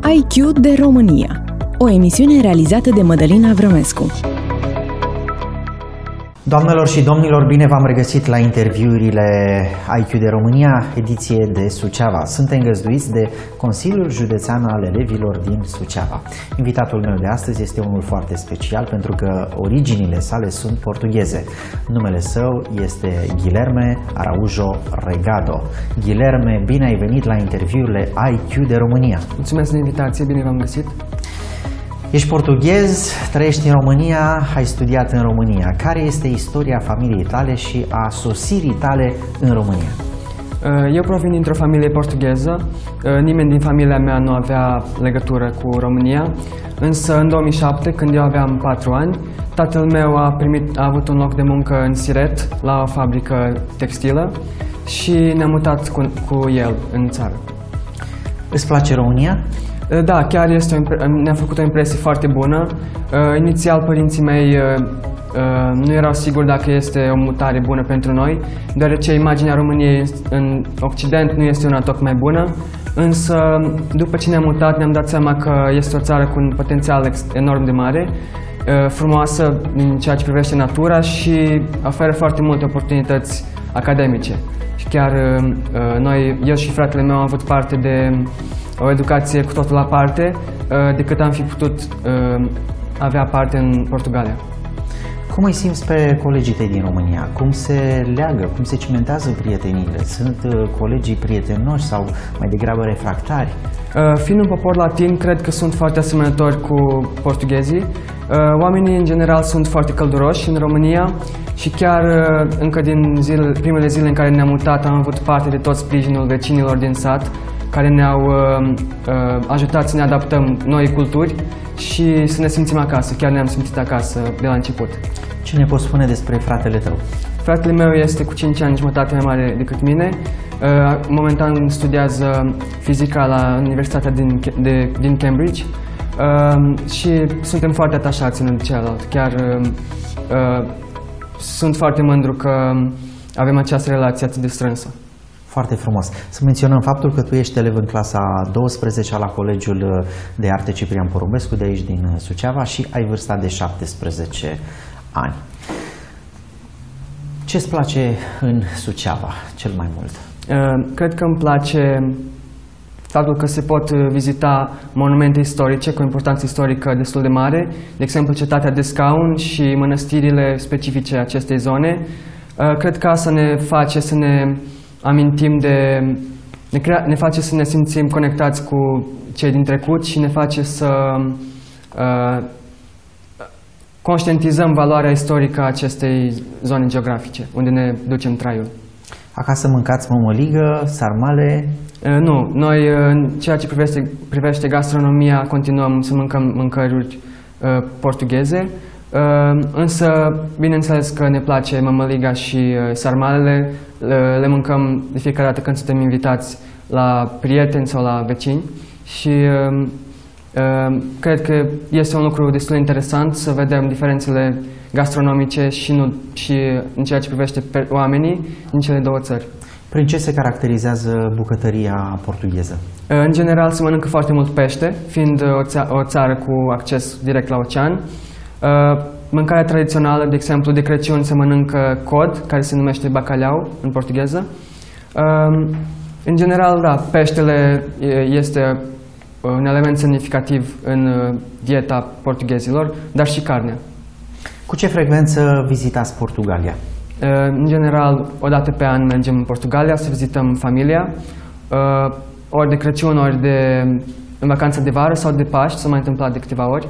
IQ de România, o emisiune realizată de Mădălina Vrămescu. Doamnelor și domnilor, bine v-am regăsit la interviurile IQ de România, ediție de Suceava. Suntem găzduiți de Consiliul Județean al Elevilor din Suceava. Invitatul meu de astăzi este unul foarte special pentru că originile sale sunt portugheze. Numele său este Guilherme Araújo Regado. Guilherme, bine ai venit la interviurile IQ de România. Mulțumesc de invitație, bine v-am găsit. Ești portughez, trăiești în România, ai studiat în România. Care este istoria familiei tale și a sosirii tale în România? Eu provin dintr-o familie portugheză. Nimeni din familia mea nu avea legătură cu România. Însă în 2007, când eu aveam 4 ani, tatăl meu a avut un loc de muncă în Siret, la o fabrică textilă, și ne-am mutat cu el în țară. Îți place România? Da, chiar ne-a făcut o impresie foarte bună. Inițial, părinții mei nu erau siguri dacă este o mutare bună pentru noi, deoarece imaginea României în Occident nu este una tocmai bună. Însă, după ce ne-am mutat, ne-am dat seama că este o țară cu un potențial enorm de mare, frumoasă în ceea ce privește natura și oferă foarte multe oportunități academice. Și chiar eu și fratele meu am avut parte de o educație cu totul aparte decât am fi putut avea parte în Portugalia. Cum îi simți pe colegii tăi din România? Cum se leagă? Cum se cimentează prieteniile? Sunt colegii prietenoși sau mai degrabă refractari? Fiind un popor latin, cred că sunt foarte asemănători cu portughezii. Oamenii, în general, sunt foarte călduroși în România și chiar încă din primele zile în care ne-am mutat am avut parte de tot sprijinul vecinilor din sat, care ne-au ajutat să ne adaptăm noi culturi și să ne simțim acasă. Chiar ne-am simțit acasă de la început. Ce ne poți spune despre fratele tău? Fratele meu este cu 5 ani jumătate mai mare decât mine. Momentan studiază fizica la Universitatea din Cambridge și suntem foarte atașați unul de celălalt. Chiar sunt foarte mândru că avem această relație atât de strânsă. Foarte frumos. Să menționăm faptul că tu ești elev în clasa 12 la Colegiul de Arte Ciprian Porumbescu de aici din Suceava și ai vârsta de 17 ani. Ce-ți place în Suceava cel mai mult? Cred că îmi place faptul că se pot vizita monumente istorice cu importanță istorică destul de mare, de exemplu Cetatea de Scaun și mănăstirile specifice acestei zone. Cred că asta ne face să ne amintim ne face să ne simțim conectați cu cei din trecut și ne face să conștientizăm valoarea istorică a acestei zone geografice, unde ne ducem traiul. Acasă mâncați mămăligă, sarmale? Nu. Noi, în ceea ce privește gastronomia, continuăm să mâncăm mâncăruri portugheze, însă, bineînțeles că ne place mămăliga și sarmalele, le mâncăm de fiecare dată când suntem invitați la prieteni sau la vecini și cred că este un lucru destul de interesant să vedem diferențele gastronomice și în ceea ce privește oamenii din cele două țări. Prin ce se caracterizează bucătăria portugheză? În general se mănâncă foarte mult pește, fiind o țară cu acces direct la ocean. Mâncarea tradițională, de exemplu, de Crăciun se mănâncă cod, care se numește bacalhau în portugheză. În general, da, peștele este un element semnificativ în dieta portughezilor, dar și carnea. Cu ce frecvență vizitați Portugalia? În general, o dată pe an mergem în Portugalia să vizităm familia, ori de Crăciun, ori în vacanță de vară sau de Paști, s-a mai întâmplat de câteva ori.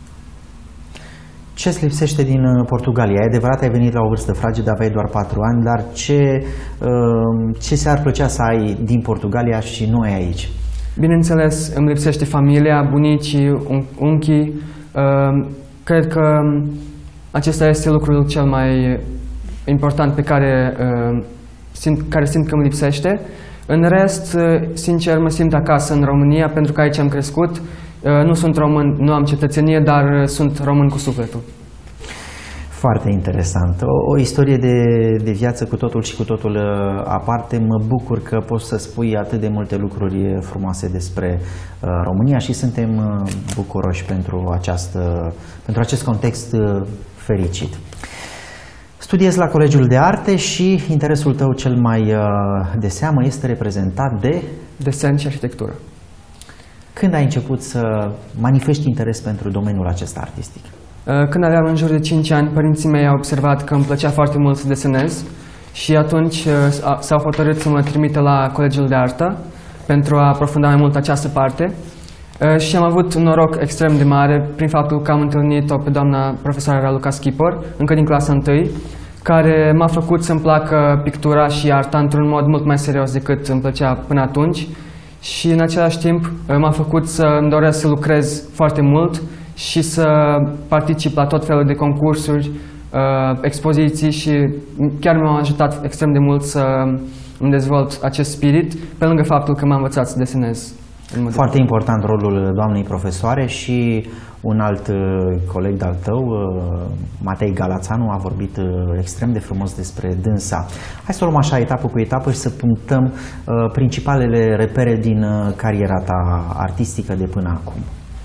Ce îți lipsește din Portugalia? E adevărat, ai venit la o vârstă fragedă, aveai doar 4 ani, dar ce ți-ar plăcea să ai din Portugalia și nu ai aici? Bineînțeles, îmi lipsește familia, bunicii, unchii. Cred că acesta este lucrul cel mai important pe care simt că îmi lipsește. În rest, sincer, mă simt acasă în România pentru că aici am crescut. Nu sunt român, nu am cetățenie, dar sunt român cu sufletul. Foarte interesant. O istorie de viață cu totul și cu totul aparte. Mă bucur că poți să spui atât de multe lucruri frumoase despre România și suntem bucuroși pentru acest context fericit. Studiezi la Colegiul de Arte și interesul tău cel mai de seamă este reprezentat de desen și arhitectură. Când ai început să manifesti interes pentru domeniul acesta artistic? Când aveam în jur de 5 ani, părinții mei au observat că îmi plăcea foarte mult să desenez și atunci s-au hotărât să mă trimită la Colegiul de Artă pentru a aprofunda mai mult această parte. Și am avut un noroc extrem de mare prin faptul că am întâlnit-o pe doamna profesoară Raluca Schipor, încă din clasa 1, care m-a făcut să-mi placă pictura și arta într-un mod mult mai serios decât îmi plăcea până atunci. Și în același timp m-a făcut să îmi doresc să lucrez foarte mult și să particip la tot felul de concursuri, expoziții și chiar m-a ajutat extrem de mult să îmi dezvolt acest spirit, pe lângă faptul că m-a învățat să desenez. Foarte important rolul doamnei profesoare și un alt coleg de-al tău, Matei Galațanu, a vorbit extrem de frumos despre dânsa. Hai să o luăm așa etapă cu etapă și să punctăm principalele repere din cariera ta artistică de până acum.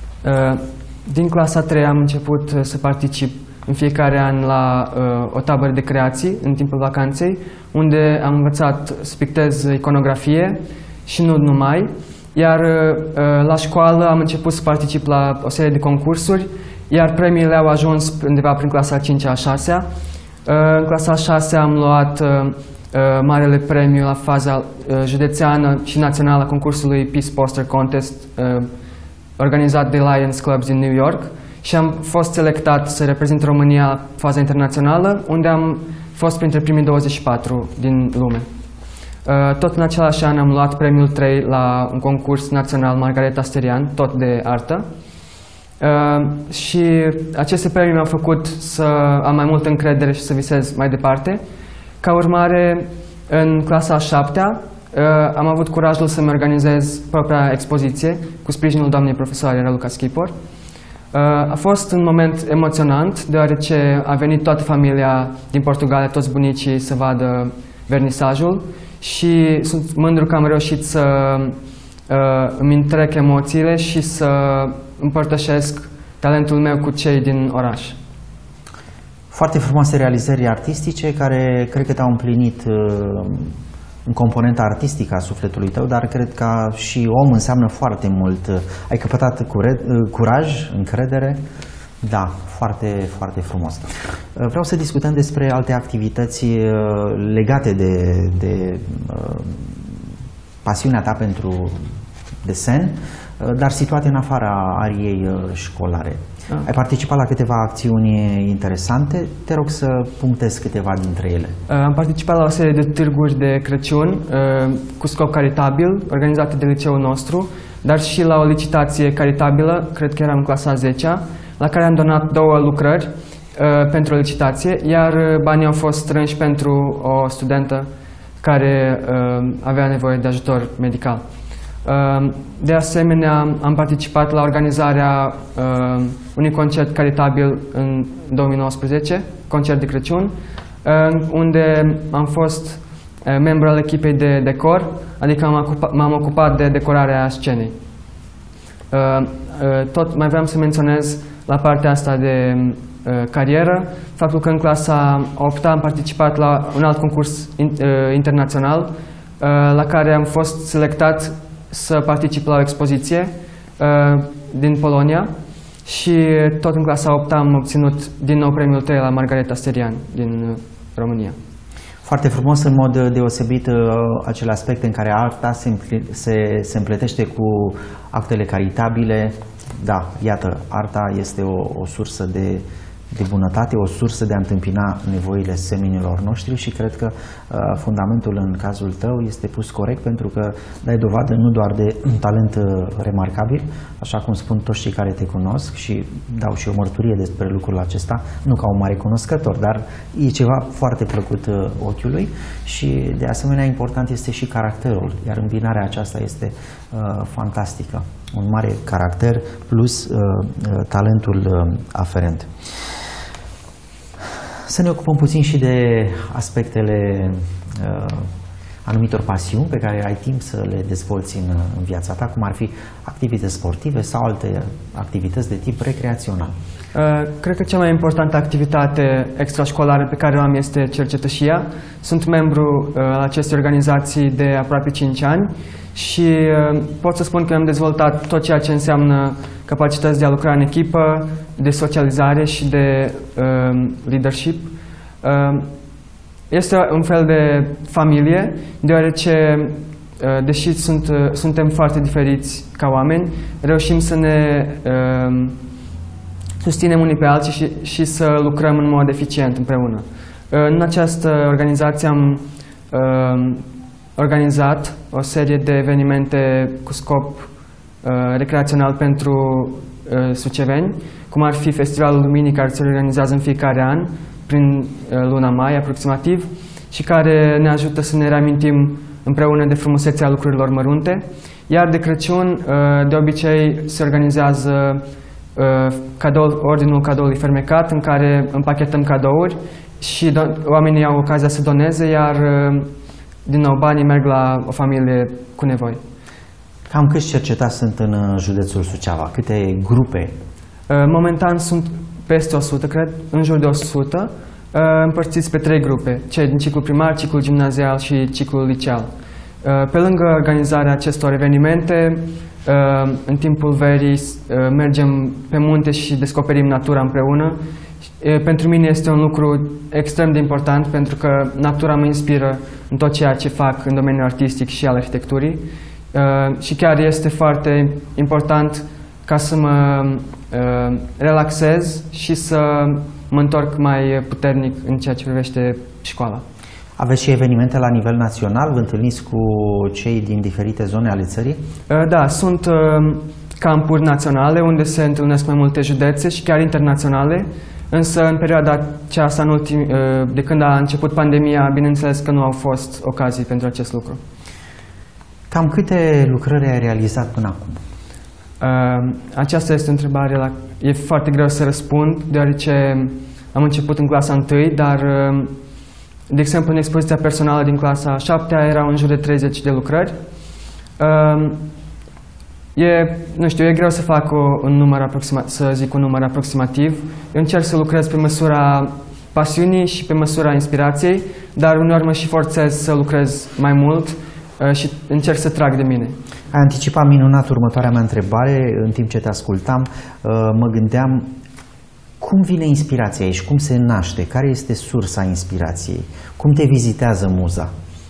Din clasa 3 am început să particip în fiecare an la o tabără de creații în timpul vacanței, unde am învățat să pictez iconografie și nu numai. Iar la școală am început să particip la o serie de concursuri, iar premiile au ajuns undeva prin clasa 5-a, a 6-a. În clasa a 6-a am luat marele premiu la faza județeană și națională a concursului Peace Poster Contest, organizat de Lions Clubs din New York, și am fost selectat să reprezint România la faza internațională, unde am fost printre primii 24 din lume. Tot în același an am luat premiul 3 la un concurs național Margareta Sterian, tot de artă. Și aceste premii mi-au făcut să am mai multă încredere și să visez mai departe. Ca urmare, în clasa a 7-a, am avut curajul să-mi organizez propria expoziție cu sprijinul doamnei profesoare Raluca Schipor. A fost un moment emoționant, deoarece a venit toată familia din Portugalia, toți bunicii, să vadă vernisajul. Și sunt mândru că am reușit să îmi întrec emoțiile și să împărtășesc talentul meu cu cei din oraș. Foarte frumoase realizări artistice care cred că te-au împlinit în componenta artistică a sufletului tău, dar cred că și om înseamnă foarte mult. Ai căpătat curaj, încredere. Da, foarte, foarte frumos. Vreau să discutăm despre alte activități legate de pasiunea ta pentru desen, dar situate în afara ariei școlare. Ai participat la câteva acțiuni interesante. Te rog să punctezi câteva dintre ele. Am participat la o serie de târguri de Crăciun cu scop caritabil, organizate de liceul nostru, dar și la o licitație caritabilă, cred că eram în clasa 10-a, la care am donat 2 lucrări pentru o licitație, iar banii au fost strânși pentru o studentă care avea nevoie de ajutor medical. De asemenea, am participat la organizarea unui concert caritabil în 2019, concert de Crăciun, unde am fost membru al echipei de decor, adică m-am ocupat de decorarea scenei. Tot mai vreau să menționez la partea asta de carieră faptul că în clasa 8-a am participat la un alt concurs internațional la care am fost selectat să particip la o expoziție din Polonia și tot în clasa 8-a am obținut din nou premiul 3 la Margareta Sterian din România. Foarte frumos, în mod deosebit, acele aspecte în care arta se împletește cu actele caritabile. Da, iată, arta este o sursă de bunătate, o sursă de a întâmpina nevoile semenilor noștri și cred că fundamentul în cazul tău este pus corect, pentru că dai dovadă nu doar de un talent remarcabil, așa cum spun toți cei care te cunosc și dau și o mărturie despre lucrul acesta, nu ca un mare cunoscător, dar e ceva foarte plăcut ochiului și de asemenea important este și caracterul, iar îmbinarea aceasta este fantastică. Un mare caracter plus talentul aferent. Să ne ocupăm puțin și de aspectele anumitor pasiuni pe care ai timp să le dezvolți în viața ta, cum ar fi activități sportive sau alte activități de tip recreațional. Cred că cea mai importantă activitate extrașcolară pe care o am este cercetășia. Sunt membru al acestei organizații de aproape 5 ani și pot să spun că am dezvoltat tot ceea ce înseamnă capacități de a lucra în echipă, de socializare și de leadership. Este un fel de familie, deoarece, deși suntem foarte diferiți ca oameni, reușim să ne susținem unii pe alții și să lucrăm în mod eficient împreună. În această organizație am organizat o serie de evenimente cu scop recreațional pentru suceveni, cum ar fi Festivalul Luminii, care se organizează în fiecare an, prin luna mai aproximativ, și care ne ajută să ne reamintim împreună de frumusețea lucrurilor mărunte. Iar de Crăciun, de obicei, se organizează Ordinul Cadoului Fermecat, în care împachetăm cadouri și oamenii au ocazia să doneze, iar din nou banii merg la o familie cu nevoi. Cam câți cercetați sunt în județul Suceava? Câte grupe? Momentan sunt peste 100, cred, în jur de 100, împărțiți pe 3 grupe, cei din ciclul primar, ciclul gimnazial și ciclul liceal. Pe lângă organizarea acestor evenimente, în timpul verii mergem pe munte și descoperim natura împreună. Pentru mine este un lucru extrem de important, pentru că natura mă inspiră în tot ceea ce fac în domeniul artistic și al arhitecturii. Și chiar este foarte important ca să mă relaxez și să mă întorc mai puternic în ceea ce privește școala. Aveți și evenimente la nivel național? Vă întâlniți cu cei din diferite zone ale țării? Da, sunt campuri naționale unde se întâlnesc mai multe județe și chiar internaționale, însă în perioada aceasta, de când a început pandemia, bineînțeles că nu au fost ocazii pentru acest lucru. Cam câte lucrări ai realizat până acum? Aceasta este o întrebare e foarte greu să răspund, deoarece am început în clasa 1, dar, de exemplu, în expoziția personală din clasa 7 erau în jur de 30 de lucrări. Nu știu, e greu să fac un număr aproximativ. Eu încerc să lucrez pe măsura pasiunii și pe măsura inspirației, dar uneori mă și forțez să lucrez mai mult și încerc să trag de mine. Ai anticipat minunat următoarea mea întrebare. În timp ce te ascultam, mă gândeam cum vine inspirația aici, cum se naște, care este sursa inspirației, cum te vizitează muza?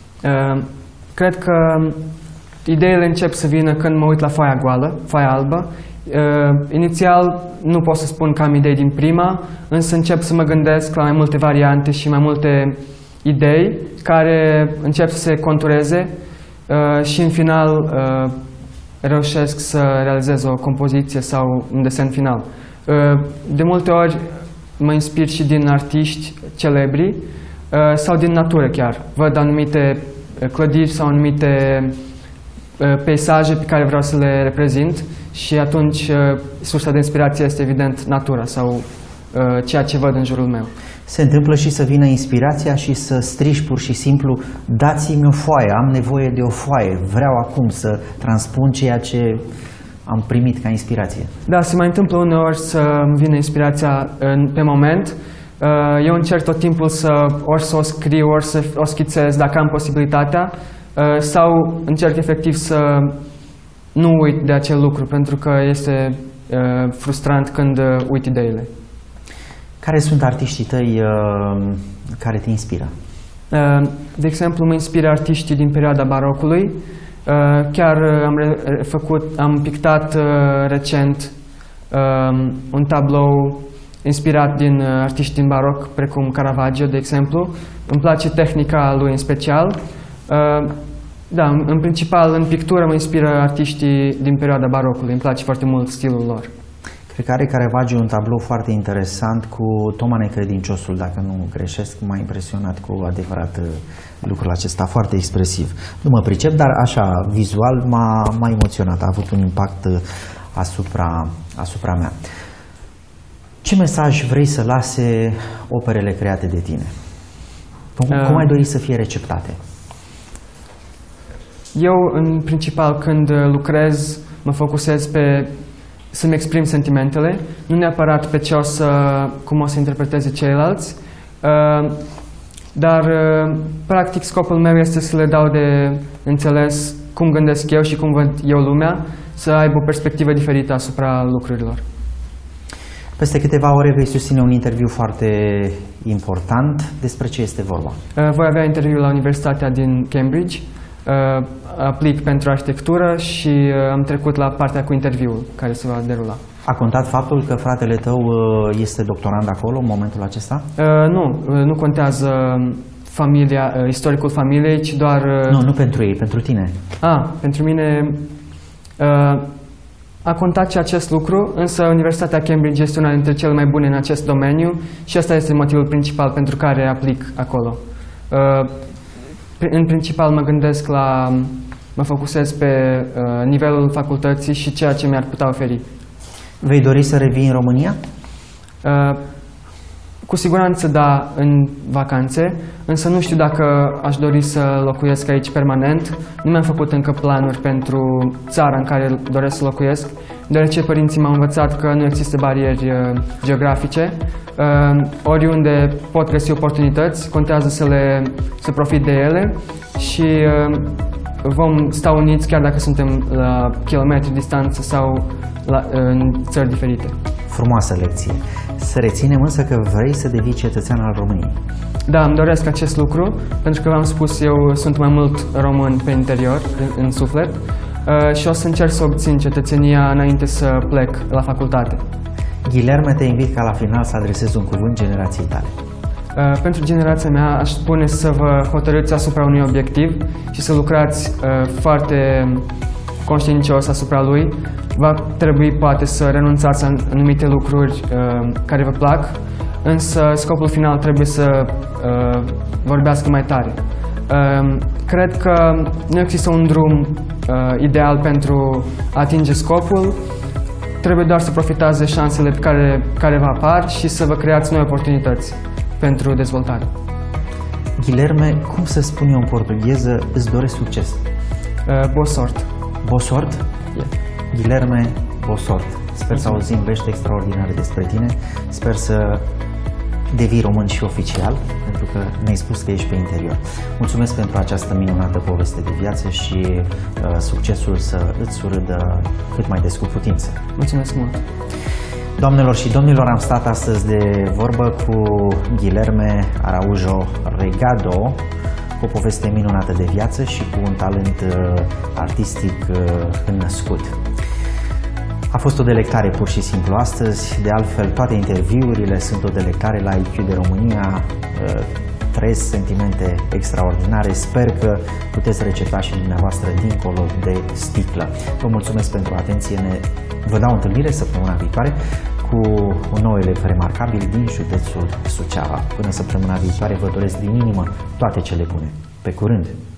Cred că ideile încep să vină când mă uit la foaia albă. Inițial nu pot să spun că am idei din prima, însă încep să mă gândesc la mai multe variante și mai multe idei care încep să se contureze și în final reușesc să realizez o compoziție sau un desen final. De multe ori mă inspir și din artiști celebri sau din natură chiar. Văd anumite clădiri sau anumite peisaje pe care vreau să le reprezint și atunci sursa de inspirație este evident natura sau ceea ce văd în jurul meu. Se întâmplă și să vină inspirația și să strici pur și simplu: dați-mi o foaie, am nevoie de o foaie, vreau acum să transpun ceea ce am primit ca inspirație. Da, se mai întâmplă uneori să îmi vină inspirația pe moment. Eu încerc tot timpul ori să o scriu, ori să o schițez dacă am posibilitatea, sau încerc efectiv să nu uit de acel lucru, pentru că este frustrant când uit ideile. Care sunt artiștii tăi care te inspiră? De exemplu, mă inspiră artiștii din perioada barocului. Chiar am pictat recent un tablou inspirat din artiști din baroc, precum Caravaggio, de exemplu. Îmi place tehnica lui în special. Da, în principal, în pictură mă inspiră artiștii din perioada barocului. Îmi place foarte mult stilul lor. Cred că are Caravaggio un tablou foarte interesant cu Toma Necredinciosul, dacă nu greșesc. M-a impresionat cu adevărat lucrul acesta, foarte expresiv. Nu mă pricep, dar așa, vizual m-a emoționat, a avut un impact asupra mea. Ce mesaj vrei să lase operele create de tine? Cum ai dori să fie receptate? Eu, în principal, când lucrez, mă focusez pe să-mi exprim sentimentele, nu neapărat pe cum o să interpreteze ceilalți, dar, practic, scopul meu este să le dau de înțeles cum gândesc eu și cum văd eu lumea, să aibă o perspectivă diferită asupra lucrurilor. Peste câteva ore vei susține un interviu foarte important. Despre ce este vorba? Voi avea interviu la Universitatea din Cambridge, aplic pentru arhitectură și am trecut la partea cu interviul care se va derula. A contat faptul că fratele tău este doctorand acolo în momentul acesta? Nu contează istoricul familiei, ci doar... Nu pentru ei, pentru tine. Pentru mine a contat și acest lucru, însă Universitatea Cambridge este una dintre cele mai bune în acest domeniu și ăsta este motivul principal pentru care aplic acolo. În principal mă focusez pe nivelul facultății și ceea ce mi-ar putea oferi. Vei dori să revii în România? Cu siguranță da, în vacanțe, însă nu știu dacă aș dori să locuiesc aici permanent. Nu mi-am făcut încă planuri pentru țara în care doresc să locuiesc, deoarece părinții m-au învățat că nu există barieri geografice. Oriunde pot găsi oportunități, contează să profit de ele și vom sta uniți chiar dacă suntem la kilometri distanță sau în țări diferite. Frumoasă lecție. Să reținem însă că vrei să devii cetățean al României. Da, îmi doresc acest lucru, pentru că v-am spus, eu sunt mai mult român pe interior, în suflet, și o să încerc să obțin cetățenia înainte să plec la facultate. Guilherme, te invit ca la final să adresezi un cuvânt generației tale. Pentru generația mea aș spune să vă hotărâți asupra unui obiectiv și să lucrați foarte conștiincios asupra lui. Va trebui poate să renunțați la anumite lucruri care vă plac, însă scopul final trebuie să vorbească mai tare. Cred că nu există un drum ideal pentru a atinge scopul, trebuie doar să profitați de șansele care vă apar și să vă creați noi oportunități pentru dezvoltare. Guilherme, cum să spun eu în portugheză, îți doresc succes? Boa sorte. Boa sorte? Yeah. Guilherme, boa sorte. Sper să auzim vești extraordinare despre tine. Sper să devii român și oficial, pentru că ne-ai spus că ești pe interior. Mulțumesc pentru această minunată poveste de viață și succesul să îți surâdă cât mai des cu putință. Mulțumesc mult! Doamnelor și domnilor, am stat astăzi de vorbă cu Guilherme Araújo Regado, cu o poveste minunată de viață și cu un talent artistic înnăscut. A fost o delectare pur și simplu astăzi, de altfel toate interviurile sunt o delectare la IQ de România, trăiesc sentimente extraordinare, sper că puteți recepta și dumneavoastră dincolo de sticlă. Vă mulțumesc pentru atenție, vă dau întâlnire săptămâna viitoare cu un nou elev remarcabil din județul Suceava. Până săptămâna viitoare vă doresc din inimă toate cele bune. Pe curând!